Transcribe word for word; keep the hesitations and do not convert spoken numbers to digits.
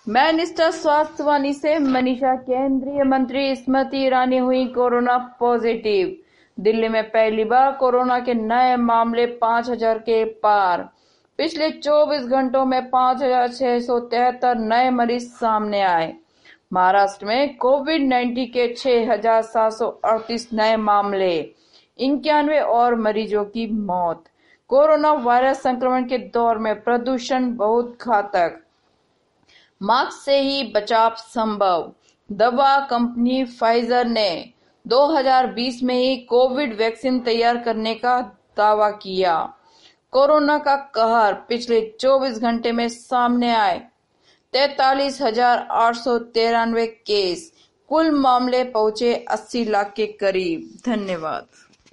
मैं निष्ठा स्वास्थ्य वाणी से मनीषा। केंद्रीय मंत्री स्मृति ईरानी हुई कोरोना पॉजिटिव। दिल्ली में पहली बार कोरोना के नए मामले पाँच हज़ार के पार। पिछले चौबीस घंटों में पाँच हज़ार छह सौ तिहत्तर नए मरीज सामने आए। महाराष्ट्र में कोविड उन्नीस के छह हज़ार सात सौ अड़तीस नए मामले, इक्यानवे और मरीजों की मौत। कोरोना वायरस संक्रमण के दौर में प्रदूषण बहुत घातक, मास्क से ही बचाव संभव। दवा कंपनी फाइजर ने दो हज़ार बीस में ही कोविड वैक्सीन तैयार करने का दावा किया। कोरोना का कहर पिछले चौबीस घंटे में सामने आए तैतालीस हजार आठ सौ तिरानवे केस। कुल मामले पहुंचे अस्सी लाख के करीब। धन्यवाद।